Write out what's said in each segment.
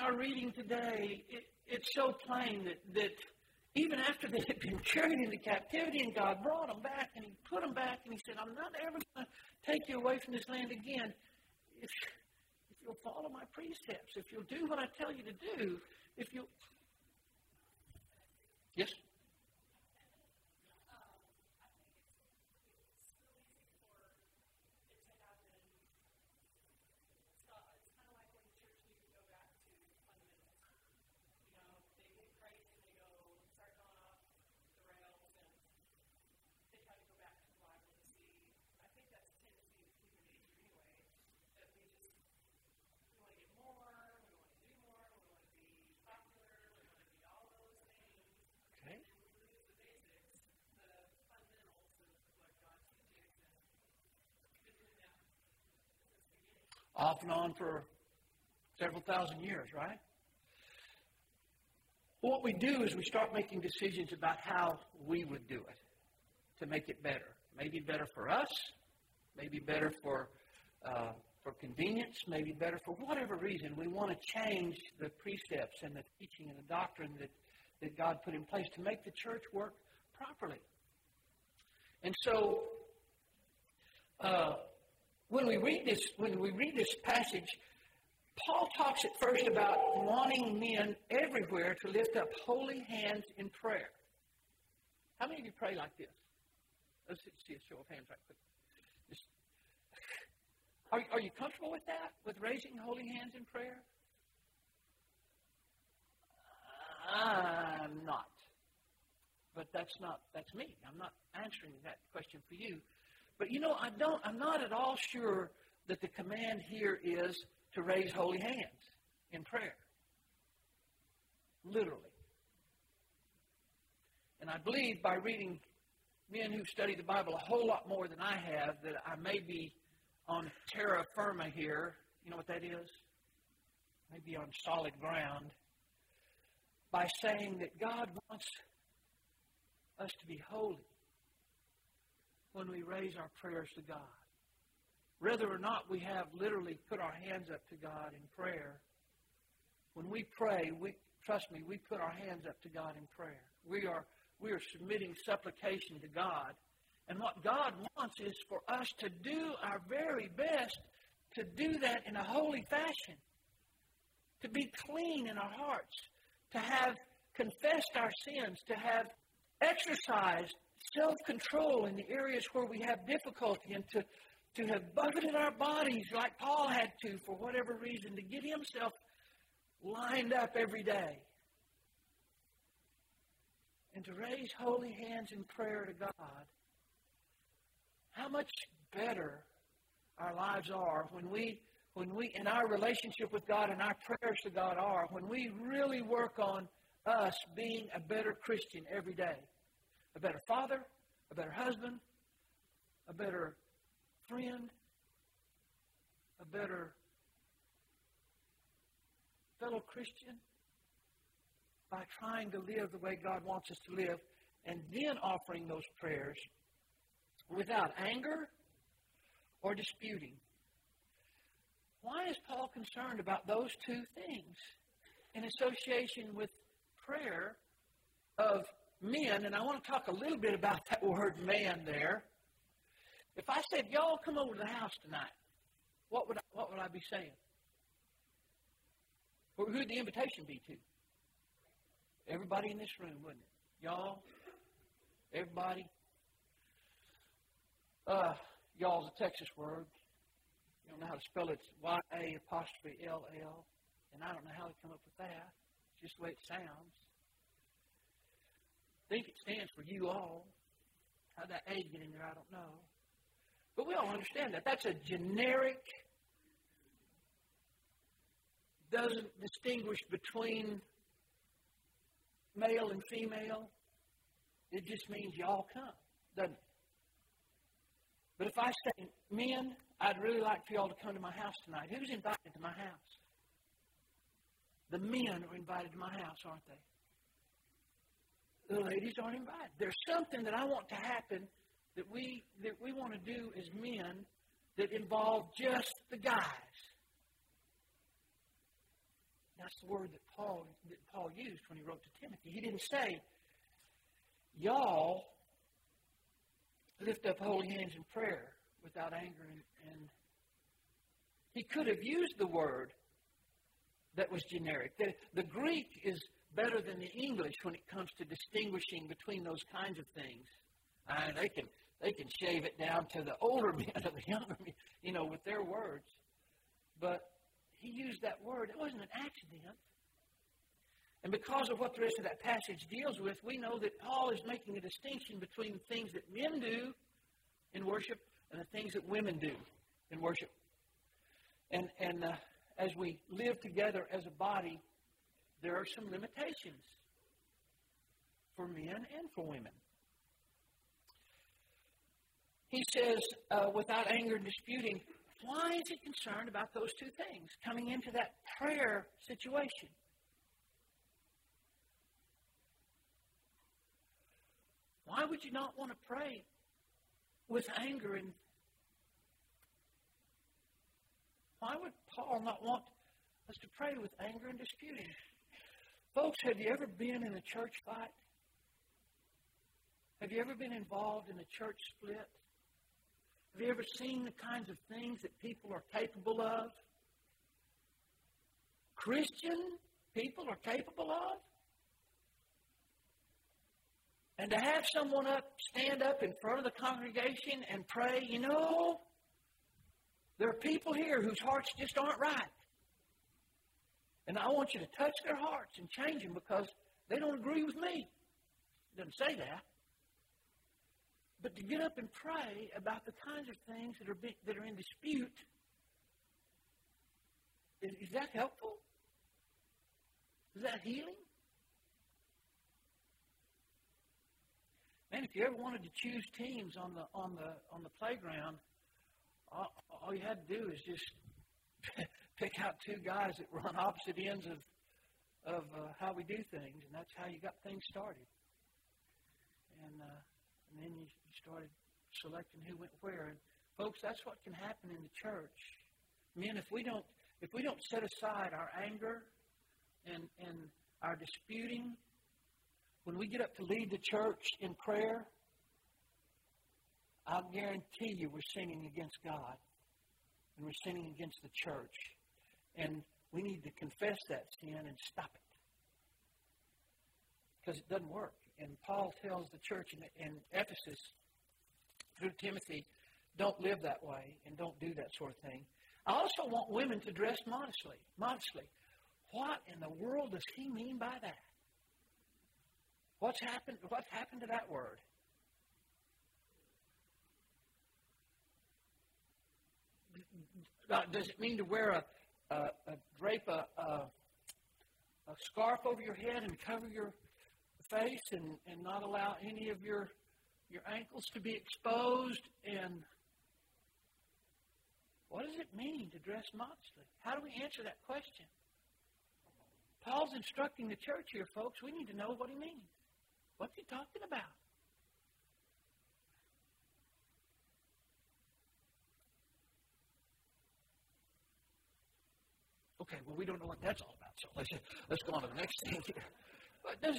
our reading today, it's so plain that even after they had been carried into captivity and God brought them back and He put them back and He said, I'm not ever going to take you away from this land again if you'll follow my precepts, if you'll do what I tell you to do, if you'll... Yes? Off and on for several thousand years, right? What we do is we start making decisions about how we would do it to make it better. Maybe better for us, maybe better for convenience, maybe better for whatever reason. We want to change the precepts and the teaching and the doctrine that God put in place to make the church work properly. And so, when we read this passage, Paul talks at first about wanting men everywhere to lift up holy hands in prayer. How many of you pray like this? Let's see a show of hands right quick. Are you comfortable with that? With raising holy hands in prayer? I'm not. But that's me. I'm not answering that question for you. But I'm not at all sure that the command here is to raise holy hands in prayer. Literally. And I believe by reading men who study the Bible a whole lot more than I have, that I may be on terra firma here. You know what that is? Maybe on solid ground. By saying that God wants us to be holy when we raise our prayers to God. Whether or not we have literally put our hands up to God in prayer, when we pray, trust me, we put our hands up to God in prayer. We are submitting supplication to God. And what God wants is for us to do our very best to do that in a holy fashion. To be clean in our hearts. To have confessed our sins. To have exercised self-control in the areas where we have difficulty. And to have buffeted our bodies like Paul had to for whatever reason. To get himself lined up every day. And to raise holy hands in prayer to God. How much better our lives are when we in our relationship with God and our prayers to God are when we really work on us being a better Christian every day. A better father, a better husband, a better friend, a better fellow Christian, by trying to live the way God wants us to live, and then offering those prayers without anger or disputing. Why is Paul concerned about those two things in association with prayer of men? And I want to talk a little bit about that word man there. If I said, y'all come over to the house tonight, what would I be saying? Who would the invitation be to? Everybody in this room, wouldn't it? Y'all, everybody. Y'all's a Texas word. You don't know how to spell it. It's Y-A-L-L. And I don't know how they come up with that. It's just the way it sounds. I think it stands for you all. How that A get in there, I don't know. But we all understand that. That's a generic, doesn't distinguish between male and female. It just means y'all come, doesn't it? But if I say, men, I'd really like for y'all to come to my house tonight. Who's invited to my house? The men are invited to my house, aren't they? The ladies aren't invited. There's something that I want to happen that we want to do as men that involve just the guys. That's the word that Paul used when he wrote to Timothy. He didn't say, y'all lift up holy hands in prayer without anger. And he could have used the word that was generic. The Greek is better than the English when it comes to distinguishing between those kinds of things. They can shave it down to the older men or the younger men, with their words. But he used that word. It wasn't an accident. And because of what the rest of that passage deals with, we know that Paul is making a distinction between the things that men do in worship and the things that women do in worship. And as we live together as a body, there are some limitations for men and for women. He says, without anger and disputing, why is he concerned about those two things coming into that prayer situation? Why would you not want to pray with anger? And why would Paul not want us to pray with anger and disputing? Folks, have you ever been in a church fight? Have you ever been involved in a church split? Have you ever seen the kinds of things that people are capable of? Christian people are capable of? And to have someone stand up in front of the congregation and pray, there are people here whose hearts just aren't right. And I want you to touch their hearts and change them because they don't agree with me. It doesn't say that. But to get up and pray about the kinds of things that are in dispute, is that helpful? Is that healing? Man, if you ever wanted to choose teams on the playground, all you had to do is just pick out two guys that were on opposite ends of how we do things, and that's how you got things started. And then you started selecting who went where. And folks, that's what can happen in the church. Men, if we don't set aside our anger and our disputing, when we get up to lead the church in prayer, I'll guarantee you we're sinning against God. And we're sinning against the church. And we need to confess that sin and stop it. Because it doesn't work. And Paul tells the church in Ephesus, through Timothy, don't live that way and don't do that sort of thing. I also want women to dress modestly. Modestly. What in the world does he mean by that? What's happened to that word? Does it mean to wear drape a scarf over your head and cover your face and not allow any of your ankles to be exposed? And what does it mean to dress modestly? How do we answer that question? Paul's instructing the church here, folks. We need to know what he means. What's he talking about? Okay, well, we don't know what that's all about, so let's go on to the next thing here. Okay.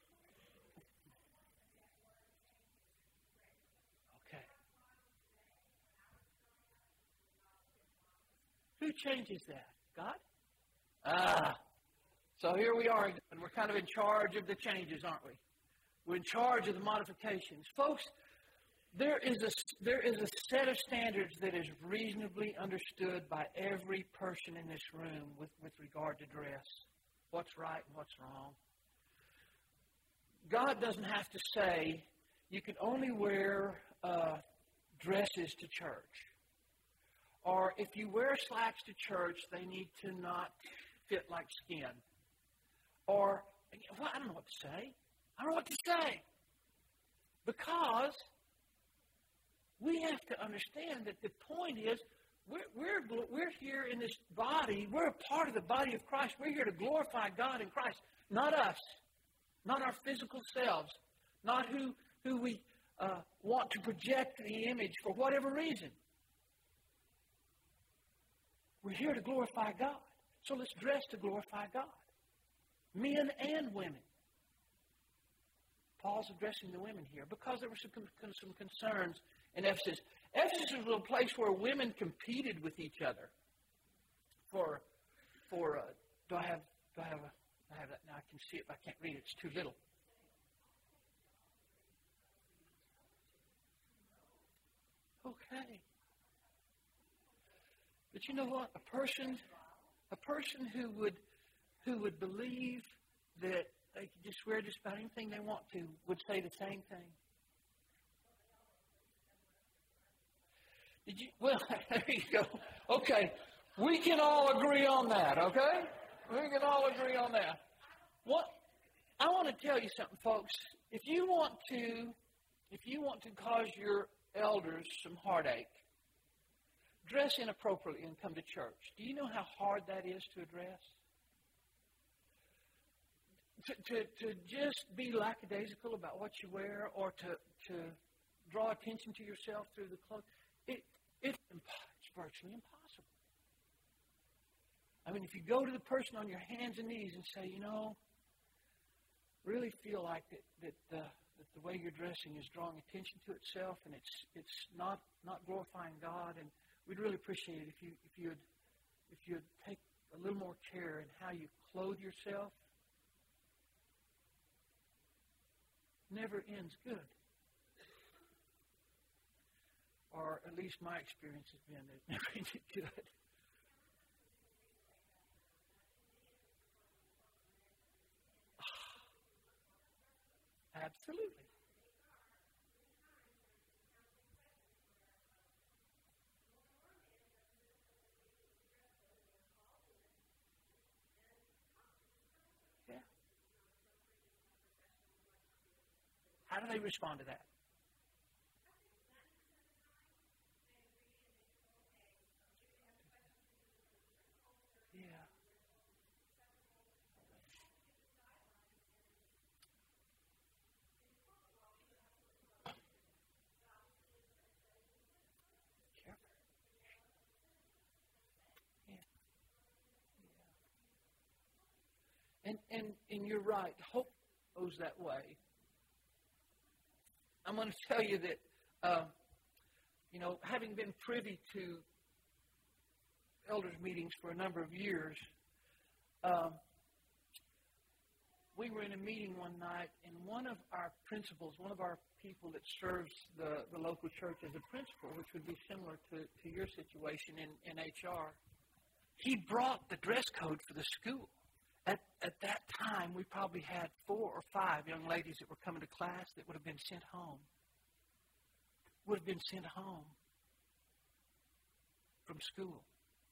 Who changes that? God? So here we are again. We're kind of in charge of the changes, aren't we? We're in charge of the modifications. Folks, there is a set of standards that is reasonably understood by every person in this room with regard to dress. What's right and what's wrong. God doesn't have to say you can only wear dresses to church. Or if you wear slacks to church, they need to not fit like skin. Or, well, I don't know what to say. I don't know what to say. Because we have to understand that the point is we're here in this body. We're a part of the body of Christ. We're here to glorify God in Christ. Not us. Not our physical selves. Not who we want to project the image for whatever reason. We're here to glorify God. So let's dress to glorify God. Men and women. Paul's addressing the women here because there were some concerns in Ephesus. Ephesus was a place where women competed with each other. Do I have that now? I can see it, but I can't read it. It's too little. Okay. But you know what? A person who would believe that they could just wear just about anything they want to would say the same thing. Did you? Well, there you go. Okay. We can all agree on that, okay? We can all agree on that. What I want to tell you something, folks. If you want to cause your elders some heartache, dress inappropriately and come to church. Do you know how hard that is to address? To just be lackadaisical about what you wear, or to draw attention to yourself through the clothes, it's virtually impossible. I mean, if you go to the person on your hands and knees and say, really feel like that the way you're dressing is drawing attention to itself, and it's not glorifying God, and we'd really appreciate it if you'd take a little more care in how you clothe yourself. Never ends good. Or at least my experience has been that it never ended good. Absolutely. Yeah. How do they respond to that? Yeah. Careful. Yeah. And you're right. Hope goes that way. I'm going to tell you that, having been privy to elders' meetings for a number of years, we were in a meeting one night, and one of our principals, one of our people that serves the local church as a principal, which would be similar to your situation in HR, he brought the dress code for the school. At that time, we probably had 4 or 5 young ladies that were coming to class that would have been sent home. Would have been sent home from school.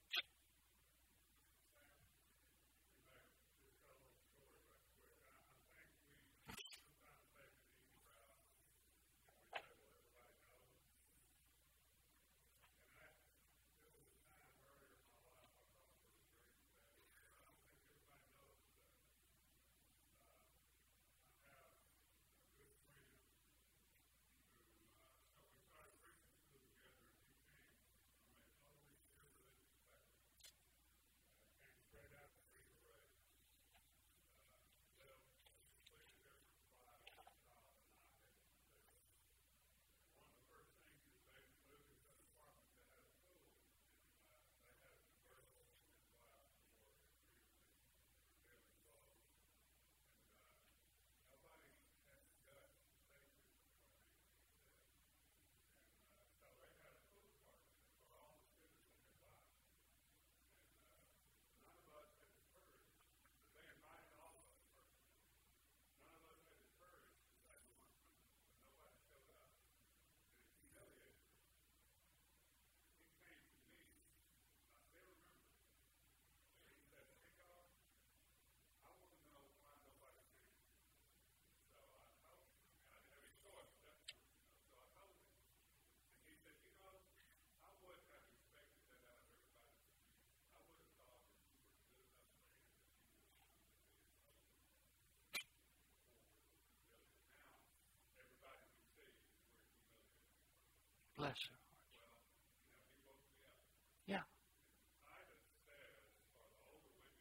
Bless her. Yeah.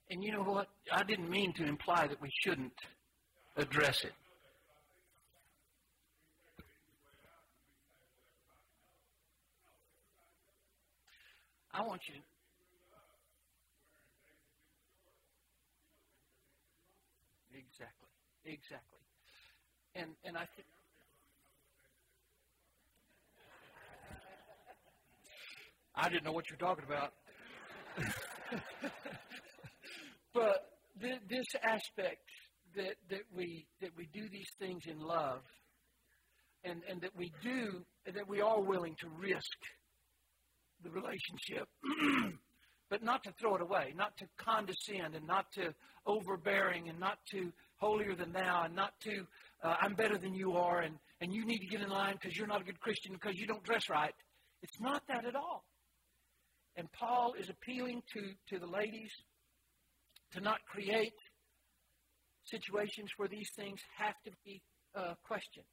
And you know what? I didn't mean to imply that we shouldn't address it. I want you to... Exactly. And I think... I didn't know what you're talking about. But this aspect that we do these things in love, and that we are willing to risk the relationship, but not to throw it away, not to condescend, and not to overbearing, and not to holier than thou, and not to I'm better than you are, and you need to get in line because you're not a good Christian because you don't dress right. It's not that at all. And Paul is appealing to the ladies to not create situations where these things have to be questioned.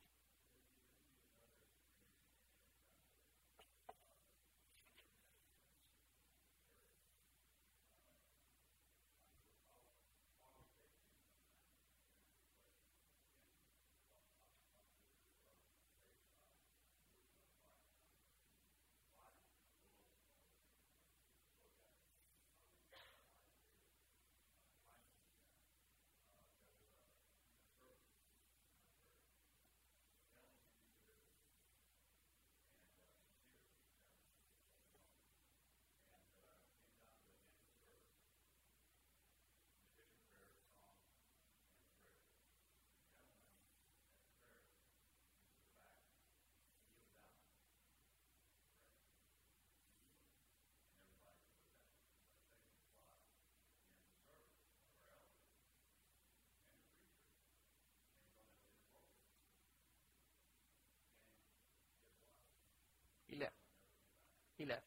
He left. He left.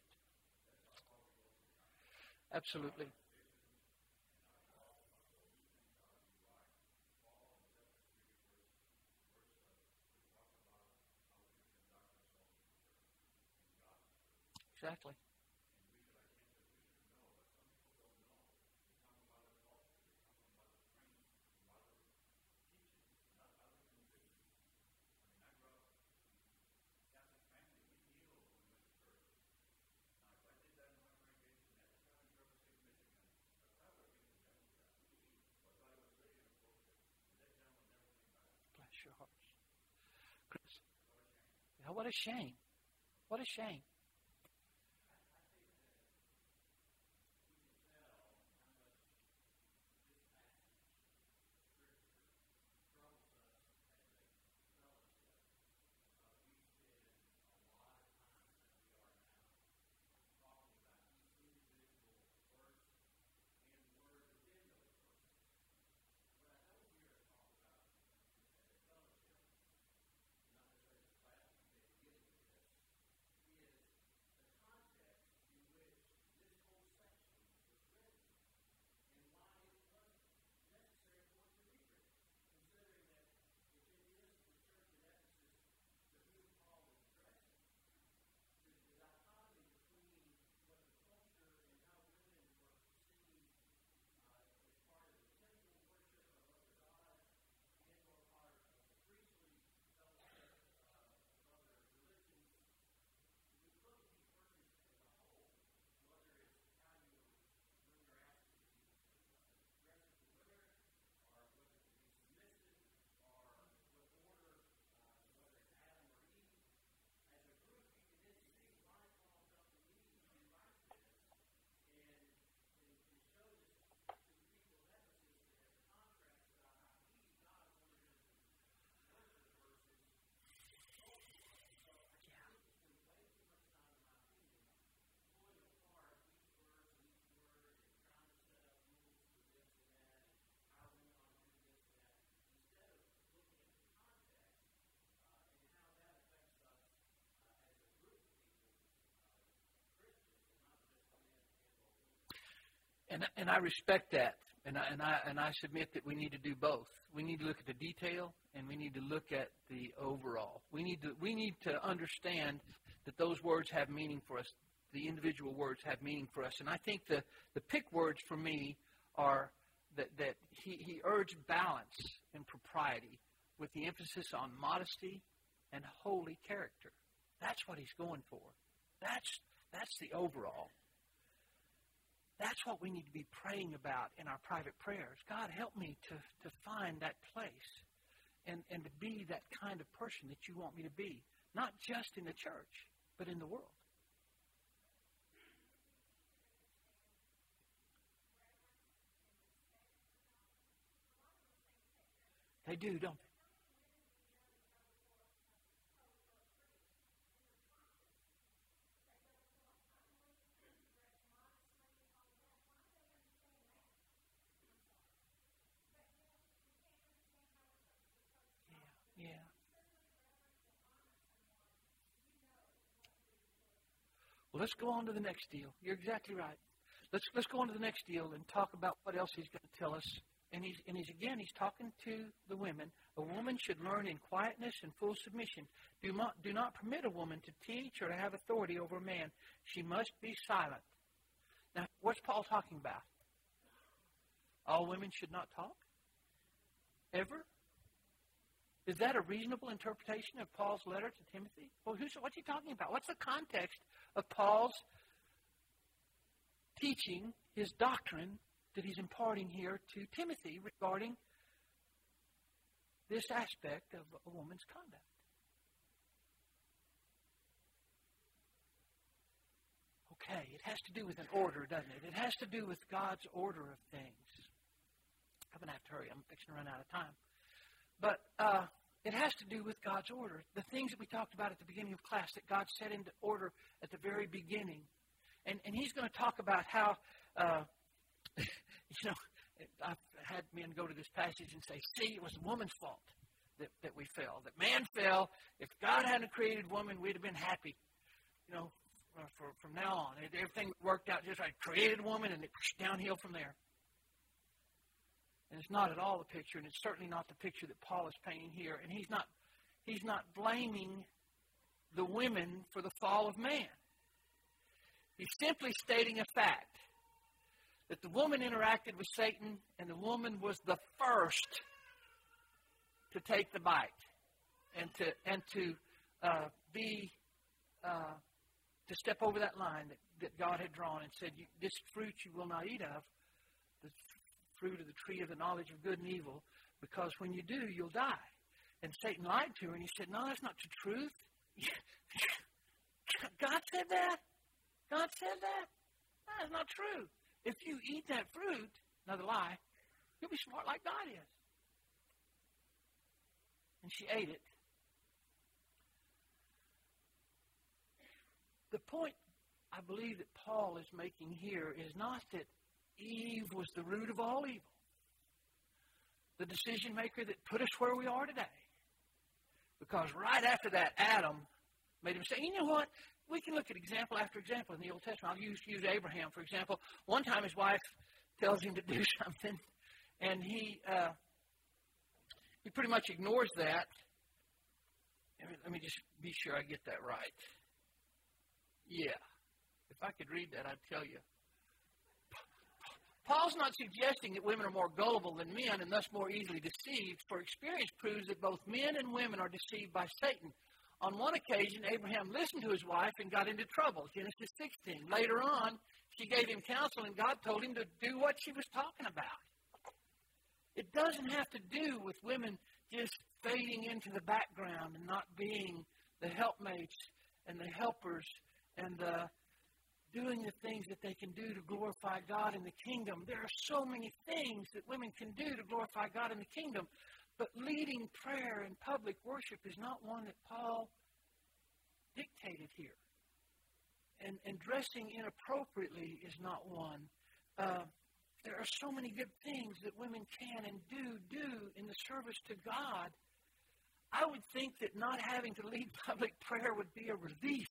Absolutely. Exactly. Bless your hearts. Chris, what a shame. What a shame. And I respect that, and I submit that we need to do both. We need to look at the detail, and we need to look at the overall. We need to understand that those words have meaning for us. The individual words have meaning for us, and I think the pick words for me are that he urged balance and propriety with the emphasis on modesty and holy character. That's what he's going for. That's the overall. That's what we need to be praying about in our private prayers. God, help me to find that place and to be that kind of person that you want me to be. Not just in the church, but in the world. They do, don't they? Yeah. Well, let's go on to the next deal. You're exactly right. Let's go on to the next deal and talk about what else he's going to tell us. And he's talking to the women. A woman should learn in quietness and full submission. Do not permit a woman to teach or to have authority over a man. She must be silent. Now, what's Paul talking about? All women should not talk? Ever? Is that a reasonable interpretation of Paul's letter to Timothy? Well, what's he talking about? What's the context of Paul's teaching, his doctrine, that he's imparting here to Timothy regarding this aspect of a woman's conduct? Okay, it has to do with an order, doesn't it? It has to do with God's order of things. I'm going to have to hurry. I'm fixing to run out of time. But it has to do with God's order. The things that we talked about at the beginning of class that God set into order at the very beginning. And he's going to talk about how, I've had men go to this passage and say, see, it was the woman's fault that we fell. That man fell. If God hadn't created woman, we'd have been happy. From now on. Everything worked out just right. Created woman and it downhill from there. And it's not at all the picture, and it's certainly not the picture that Paul is painting here. And he's not blaming the women for the fall of man. He's simply stating a fact that the woman interacted with Satan, and the woman was the first to take the bite and to step over that line that God had drawn and said, this fruit you will not eat of, the fruit of the tree of the knowledge of good and evil, because when you do, you'll die. And Satan lied to her, and he said, no, that's not the truth. God said that? God said that? That's not true. If you eat that fruit, another lie, you'll be smart like God is. And she ate it. The point I believe that Paul is making here is not that Eve was the root of all evil, the decision maker that put us where we are today. Because right after that, Adam made him say, you know what? We can look at example after example in the Old Testament. I'll use Abraham, for example. One time his wife tells him to do something, and he pretty much ignores that. Let me just be sure I get that right. Yeah. If I could read that, I'd tell you. Paul's not suggesting that women are more gullible than men and thus more easily deceived, for experience proves that both men and women are deceived by Satan. On one occasion, Abraham listened to his wife and got into trouble, Genesis 16. Later on, she gave him counsel, and God told him to do what she was talking about. It doesn't have to do with women just fading into the background and not being the helpmates and the helpers and doing the things that they can do to glorify God in the kingdom. There are so many things that women can do to glorify God in the kingdom. But leading prayer and public worship is not one that Paul dictated here. And dressing inappropriately is not one. There are so many good things that women can and do in the service to God. I would think that not having to lead public prayer would be a relief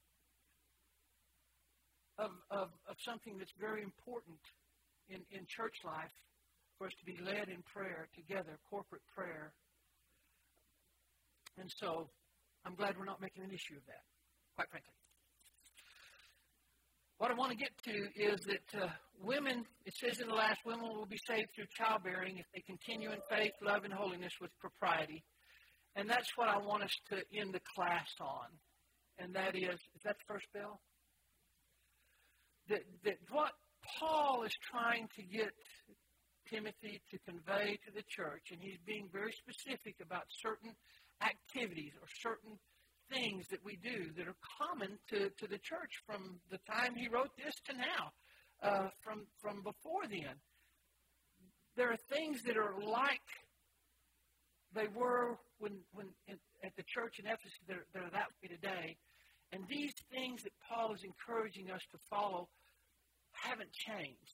of something that's very important in church life, for us to be led in prayer together, corporate prayer. And so I'm glad we're not making an issue of that, quite frankly. What I want to get to is that women, it says in the last, women will be saved through childbearing if they continue in faith, love, and holiness with propriety. And that's what I want us to end the class on. And that is that the first bell? That what Paul is trying to get Timothy to convey to the church, and he's being very specific about certain activities or certain things that we do that are common to the church from the time he wrote this to now, from before then. There are things that are like they were at the church in Ephesus that are that way today. And these things that Paul is encouraging us to follow haven't changed.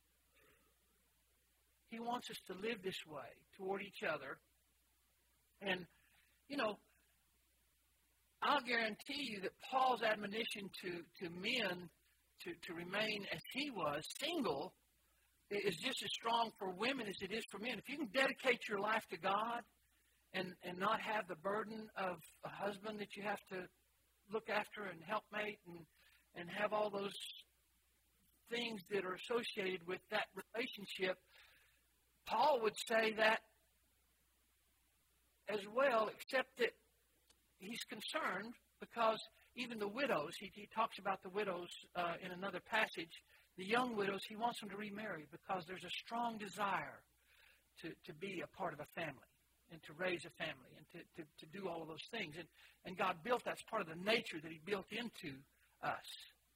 He wants us to live this way toward each other. And, you know, I'll guarantee you that Paul's admonition to men to remain as he was, single, is just as strong for women as it is for men. If you can dedicate your life to God and not have the burden of a husband that you have to look after and helpmate and have all those things that are associated with that relationship, Paul would say that as well, except that he's concerned because even the widows, he talks about the widows in another passage, the young widows, he wants them to remarry because there's a strong desire to be a part of a family and to raise a family and to do all of those things. And God built, that's part of the nature that he built into us.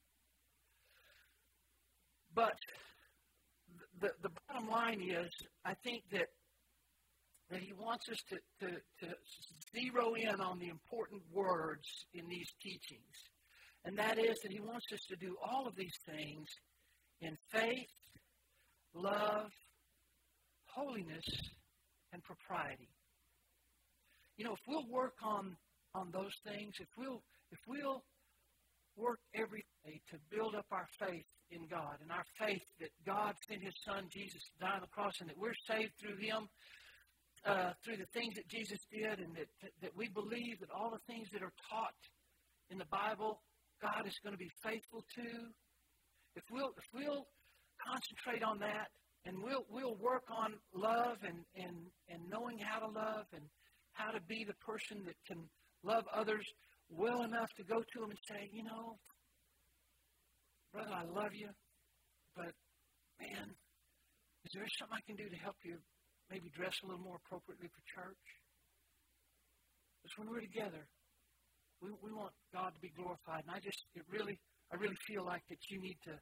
But the bottom line is, I think that he wants us to zero in on the important words in these teachings. And that is that he wants us to do all of these things in faith, love, holiness, and propriety. You know, if we'll work on those things, if we'll work every day to build up our faith in God and our faith that God sent his Son Jesus to die on the cross and that we're saved through him, through the things that Jesus did, and that we believe that all the things that are taught in the Bible, God is going to be faithful to. If we'll concentrate on that, and we'll work on love and knowing how to love and how to be the person that can love others well enough to go to them and say, you know, brother, I love you, but man, is there something I can do to help you maybe dress a little more appropriately for church? Because when we're together, we want God to be glorified. And I really feel like that you need to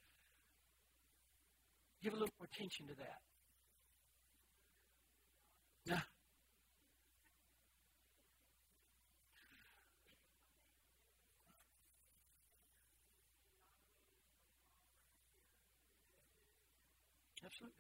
give a little more attention to that. Yeah. Absolutely.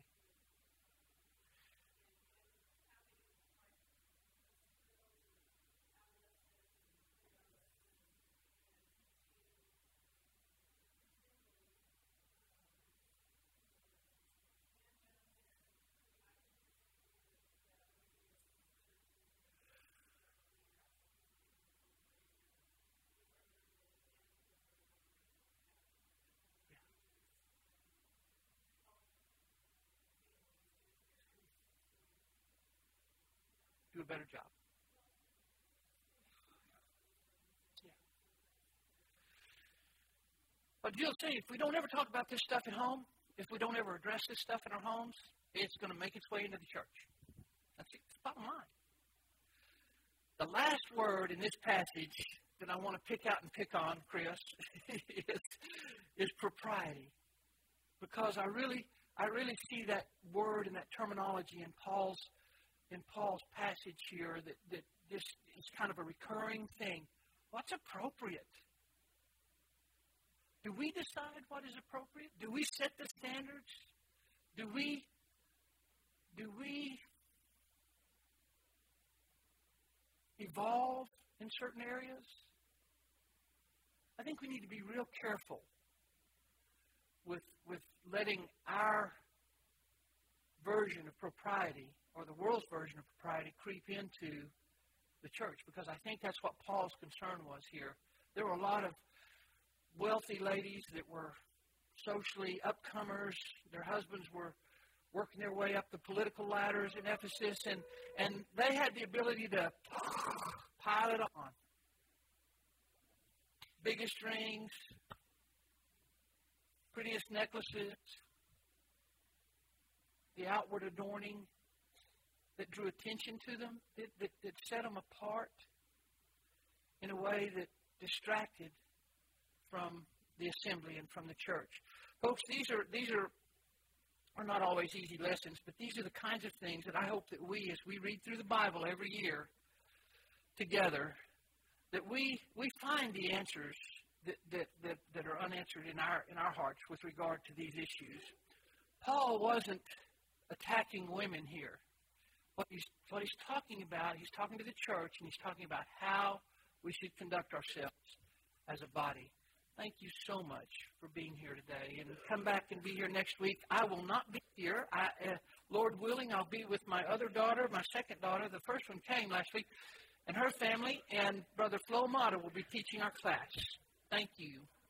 Do a better job. Yeah. But you'll see, if we don't ever talk about this stuff at home, if we don't ever address this stuff in our homes, it's going to make its way into the church. That's the bottom line. The last word in this passage that I want to pick out and pick on, Chris, is propriety. Because I really see that word and that terminology in Paul's passage here that this is kind of a recurring thing. What's appropriate? Do we decide what is appropriate? Do we set the standards? Do we evolve in certain areas? I think we need to be real careful with letting our version of propriety or the world's version of propriety creep into the church, because I think that's what Paul's concern was here. There were a lot of wealthy ladies that were socially upcomers. Their husbands were working their way up the political ladders in Ephesus, and they had the ability to pile it on. Biggest rings, prettiest necklaces, the outward adorning that drew attention to them, that set them apart in a way that distracted from the assembly and from the church. Folks, these are not always easy lessons, but these are the kinds of things that I hope that we, as we read through the Bible every year together, that we find the answers that are unanswered in our hearts with regard to these issues. Paul wasn't attacking women here. What he's talking about, he's talking to the church, and he's talking about how we should conduct ourselves as a body. Thank you so much for being here today. And come back and be here next week. I will not be here. Lord willing, I'll be with my other daughter, my second daughter. The first one came last week, and her family, and Brother Flo Mata will be teaching our class. Thank you.